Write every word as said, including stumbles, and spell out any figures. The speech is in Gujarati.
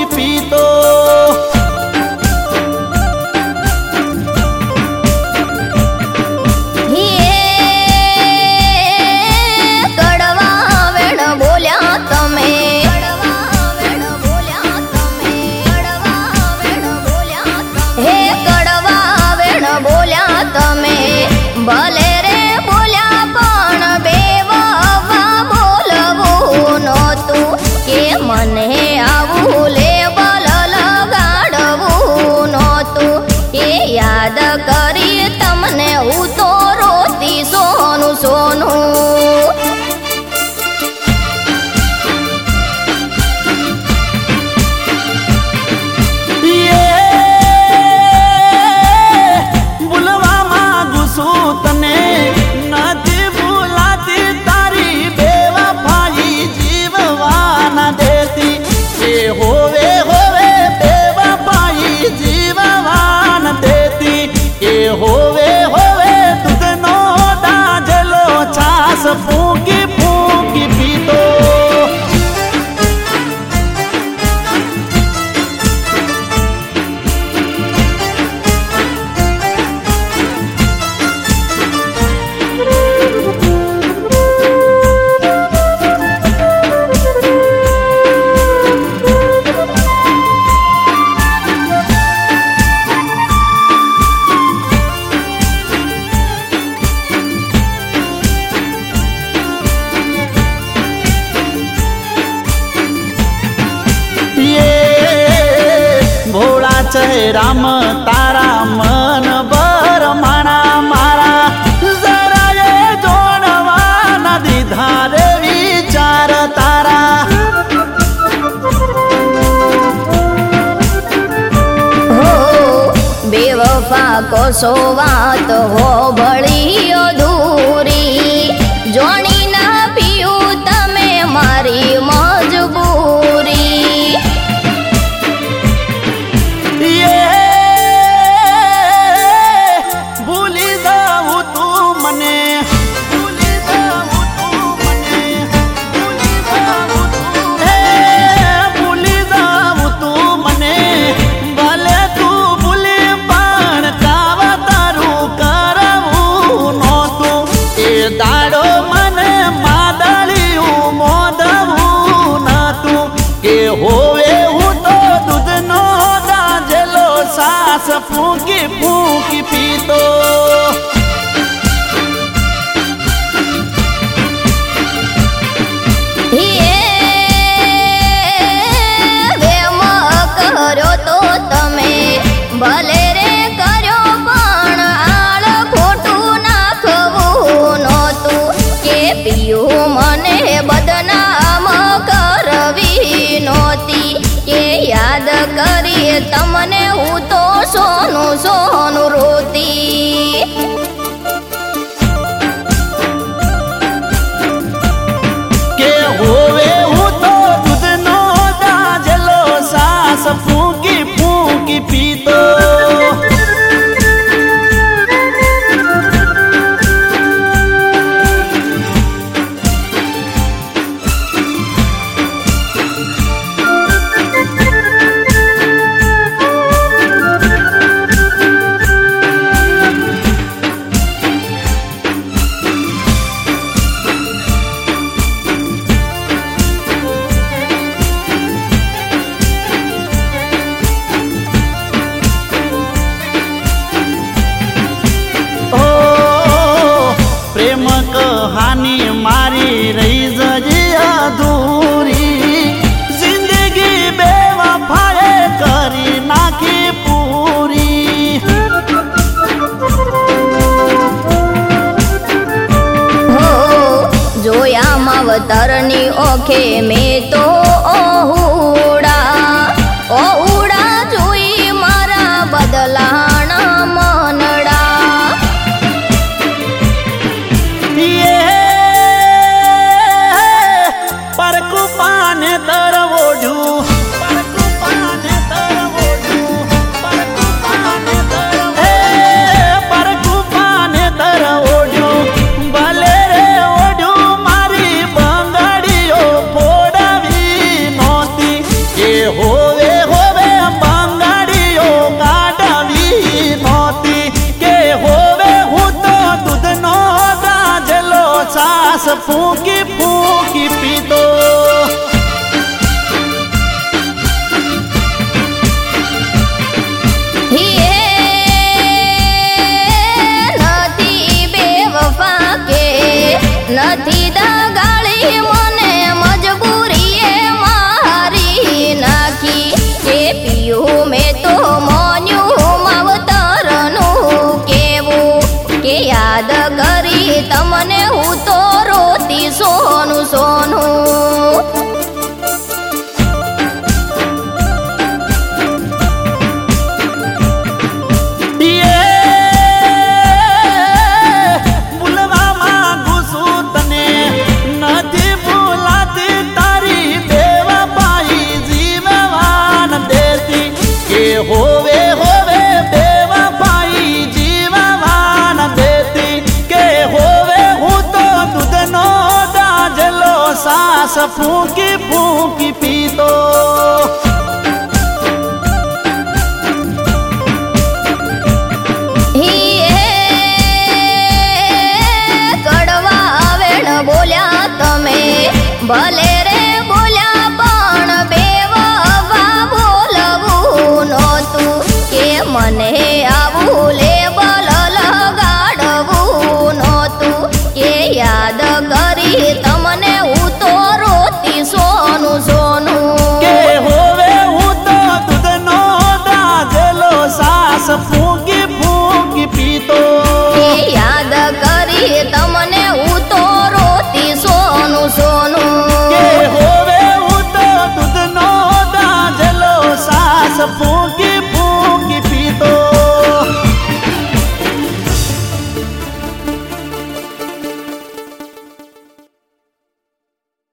ફૂંકી પીતો ભલે રે બોલ્યા પણ બે વાવા બોલવું નહોતું કે મને આવું લેબલ લગાડવું નહોતું એ યાદ કરી તમને હું તો રોતી સોનું સોનું ફૂંકી ફૂંકી પીતો રામ તારા મન બર માણા મારા જરાએ જોડવા ન દીધા રે વિચાર તારા હો બેવફા કોસો વાત હો ભળી અધૂરી જોણી ના પીયું તમે મારી મજબૂરી દાડો મને માદળિયું મોદવું નતું કે હોવે હું તો દૂધનો દાજેલો સાસ ફૂંકી ફૂંકી પીતો કર્યો તો તમે ભલે રે કર્યો પણ આળ ખોટું નાખવું કે પિયું મને બદનામ કરવી નહોતી કે યાદ કરી તમને હું તો સોનું સોનું રોતી કે હોવે હું તો દૂધનો દાજલો સાસ ફૂંકી ફૂંકી પીતો કહાની મારી રહી જજે અધૂરી જિંદગી બેવફાએ કરી નાખી પૂરી હો જોયા માવતરની ઓખે મેં તો ઓહુડા ઓહુડા જોઈ મારા બદલાણા મનડા પરકુપાને તરવોઢું પરકુપાને તરવોઢું પરકુપાને તરવોઢું પરકુપાને તરવોઢું ભલે રે ઓઢું મારી બંગડીઓ ફોડાવી ફૂંકી ફૂંકી પીતો. નથી દગાળી મને મજબૂરીએ મારી નાખી કે પીયું મેં તો મોન્યું માવતરનું કેવું કે યાદ કરી તમને હું તો રોતી સોનું સોનું. હોવે હોવે બેવફાઈ જીવવાન દેતી કે હોવે હું તો દૂધનો દાજલો સાસ ફૂંકી